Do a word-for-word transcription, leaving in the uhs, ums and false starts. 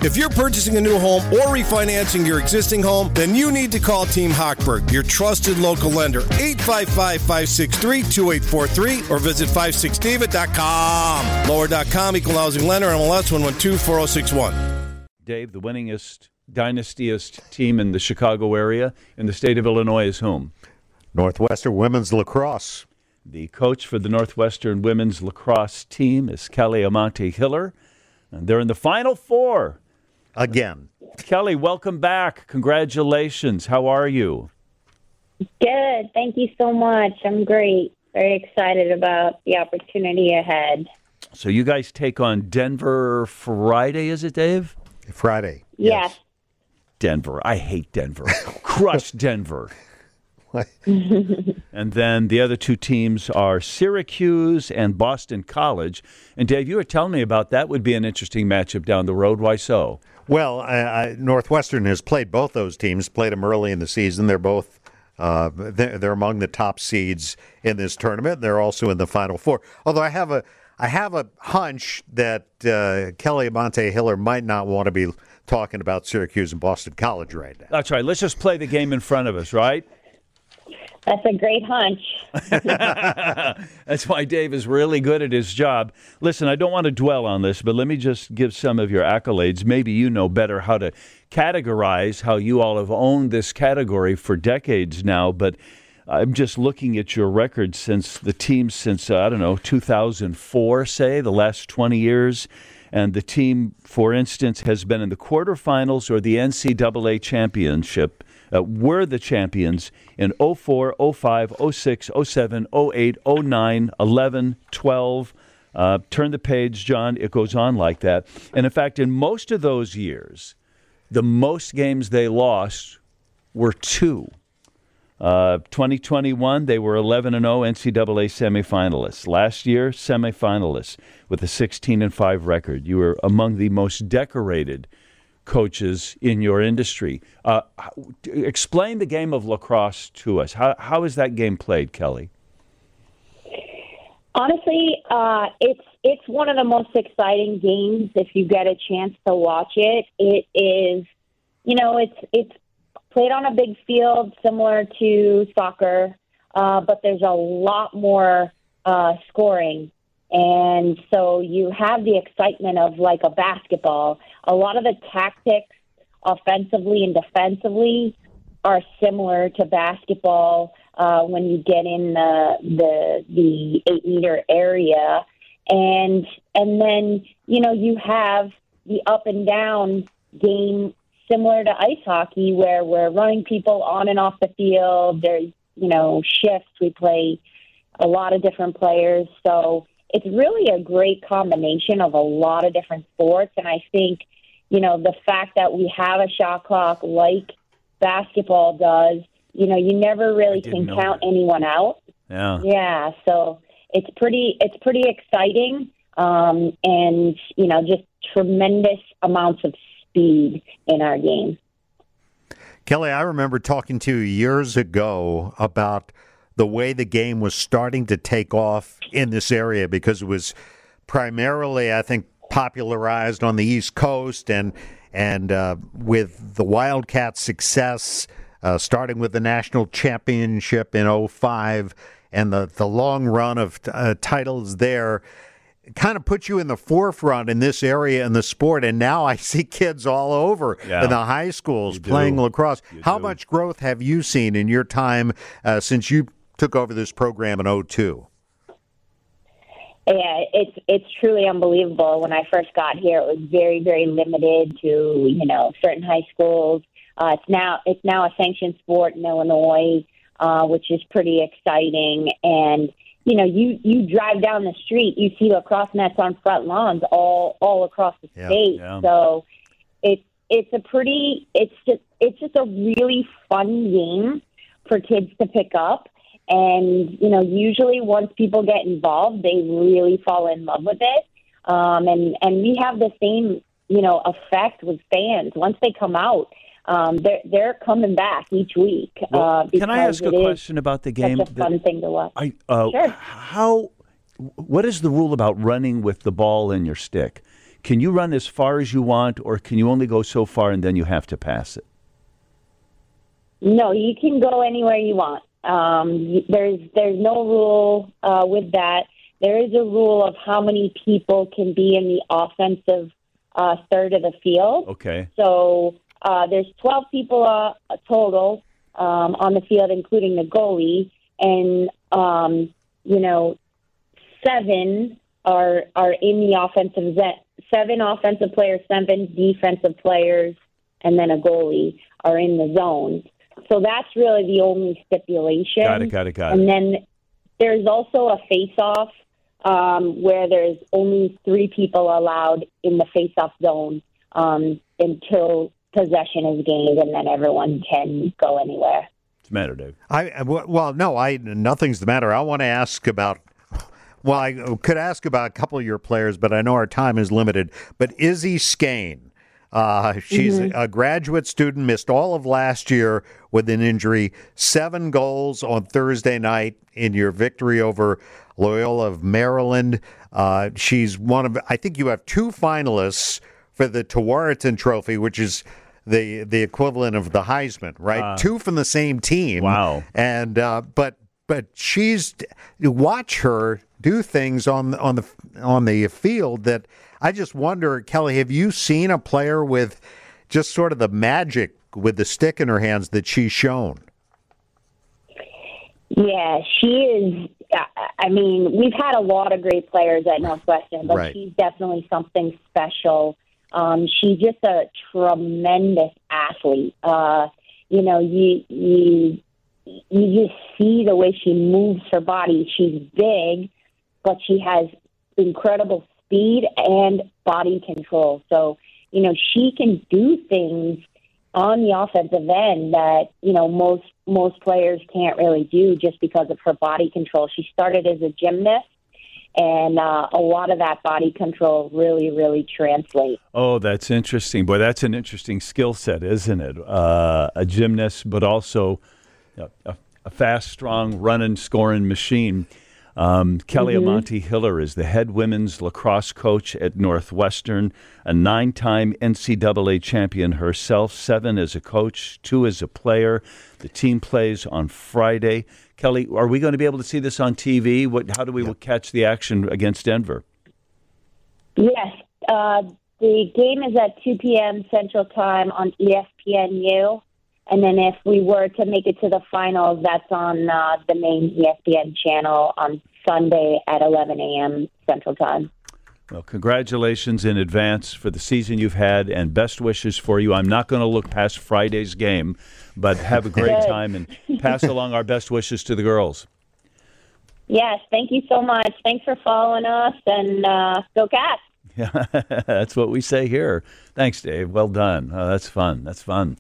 If you're purchasing a new home or refinancing your existing home, then you need to call Team Hochberg, your trusted local lender. eight five five, five six three, two eight four three or visit five six david dot com. Lower dot com, equal housing lender, M L S one one two four zero six one. Dave, the winningest, dynastiest team in the Chicago area in the state of Illinois is whom? Northwestern Women's Lacrosse. The coach for the Northwestern Women's Lacrosse team is Kelly Amante Hiller, and they're in the Final Four. Again. Kelly, welcome back. Congratulations. How are you? Good. Thank you so much. I'm great. Very excited about the opportunity ahead. So you guys take on Denver Friday, is it, Dave? Friday. Yes. Yes. Denver. I hate Denver. Crush Denver. And then the other two teams are Syracuse and Boston College. And Dave, you were telling me about that would be an interesting matchup down the road. Why so? Well, I, I, Northwestern has played both those teams, played them early in the season. They're both uh, they're, they're among the top seeds in this tournament. They're also in the Final Four. Although I have a I have a hunch that uh, Kelly Amante Hiller might not want to be talking about Syracuse and Boston College right now. That's right. Let's just play the game in front of us, right? That's a great hunch. That's why Dave is really good at his job. Listen, I don't want to dwell on this, but let me just give some of your accolades. Maybe you know better how to categorize how you all have owned this category for decades now, but I'm just looking at your record since the team since, uh, I don't know, two thousand four, say, the last twenty years. And the team, for instance, has been in the quarterfinals or the N C double A championship. Uh, we're the champions in oh four, oh five, oh six, oh seven, oh eight, oh nine, eleven, twelve. Uh, turn the page, John. It goes on like that. And in fact, in most of those years, the most games they lost were two. Uh, twenty twenty-one, they were eleven and oh N C double A semifinalists. Last year, semifinalists with a sixteen and five record. You were among the most decorated coaches in your industry. Uh, explain the game of lacrosse to us. How how is that game played, Kelly? Honestly, uh, it's it's one of the most exciting games if you get a chance to watch it. It is, you know, it's it's played on a big field similar to soccer, uh, but there's a lot more uh, scoring. And so you have the excitement of like a basketball. A lot of the tactics offensively and defensively are similar to basketball uh, when you get in the the the eight meter area. And and then, you know, you have the up and down game similar to ice hockey where we're running people on and off the field. There's, you know, shifts. We play a lot of different players. So it's really a great combination of a lot of different sports. And I think, you know, the fact that we have a shot clock like basketball does, you know, you never really can count that. anyone out. Yeah. Yeah. So it's pretty, it's pretty exciting. Um, and, you know, just tremendous amounts of speed in our game. Kelly, I remember talking to you years ago about the way the game was starting to take off in this area because it was primarily, I think, popularized on the East Coast and and uh, with the Wildcats' success, uh, starting with the national championship in oh five and the, the long run of uh, titles there, kind of put you in the forefront in this area in the sport. And now I see kids all over yeah. in the high schools you playing do. lacrosse. You How do. much growth have you seen in your time uh, since you took over this program in oh two? Yeah, it's it's truly unbelievable. When I first got here, it was very, very limited to, you know, certain high schools. Uh, it's now it's now a sanctioned sport in Illinois, uh, which is pretty exciting. And you know, you, you drive down the street, you see lacrosse nets on front lawns all all across the Yeah, state. yeah. So it's it's a pretty it's just it's just a really fun game for kids to pick up. And, you know, usually once people get involved, they really fall in love with it. Um, and, and we have the same, you know, effect with fans. Once they come out, um, they're, they're coming back each week. Well, uh, can I ask a it is question about the game? Such a fun that- thing to watch. I, uh, Sure. How? What is the rule about running with the ball in your stick? can you run as far as you want, or can you only go so far and then you have to pass it? No, you can go anywhere you want. Um, there's there's no rule uh, with that. There is a rule of how many people can be in the offensive uh, third of the field. Okay. So uh, there's twelve people uh, total um, on the field, including the goalie, and um, you know, seven are are in the offensive zone. Seven offensive players, seven defensive players, and then a goalie are in the zone. So that's really the only stipulation. Got it, got it, got it. And then there's also a face-off um, where there's only three people allowed in the face-off zone um, until possession is gained, and then everyone can go anywhere. What's the matter, Dave? I well, no, I nothing's the matter. I want to ask about. Well, I could ask about a couple of your players, but I know our time is limited. But Izzy Skane. Uh, she's mm-hmm. a graduate student, missed all of last year with an injury. Seven goals on Thursday night in your victory over Loyola of Maryland. Uh, she's one of, I think you have two finalists for the Tewaaraton Trophy, which is the the equivalent of the Heisman, right? Uh, two from the same team. Wow. And uh, but but she's watch her do things on on the on the field that. I just wonder, Kelly, have you seen a player with just sort of the magic with the stick in her hands that she's shown? Yeah, she is. I mean, we've had a lot of great players at Northwestern, but right. she's definitely something special. Um, she's just a tremendous athlete. Uh, you know, you you you just see the way she moves her body. She's big, but she has incredible speed and body control. So, you know, she can do things on the offensive end that, you know, most most players can't really do just because of her body control. She started as a gymnast, and uh, a lot of that body control really, really translates. Oh, that's interesting. Boy, that's an interesting skill set, isn't it? Uh, a gymnast, but also a, a, a fast, strong, running, scoring machine. Um, Kelly mm-hmm. Amonte Hiller is the head women's lacrosse coach at Northwestern, a nine-time N C double A champion herself, seven as a coach, two as a player. The team plays on Friday. Kelly, are we going to be able to see this on T V? What? How do we yep. catch the action against Denver? Yes. Uh, the game is at two p.m. Central Time on E S P N U. And then if we were to make it to the finals, that's on uh, the main E S P N channel on Sunday at eleven a.m. Central Time. Well, congratulations in advance for the season you've had, and best wishes for you. I'm not going to look past Friday's game, but have a great time and pass along our best wishes to the girls. Yes, thank you so much. Thanks for following us, and uh, go Cats. Yeah, that's what we say here. Thanks, Dave. Well done. Oh, that's fun. That's fun.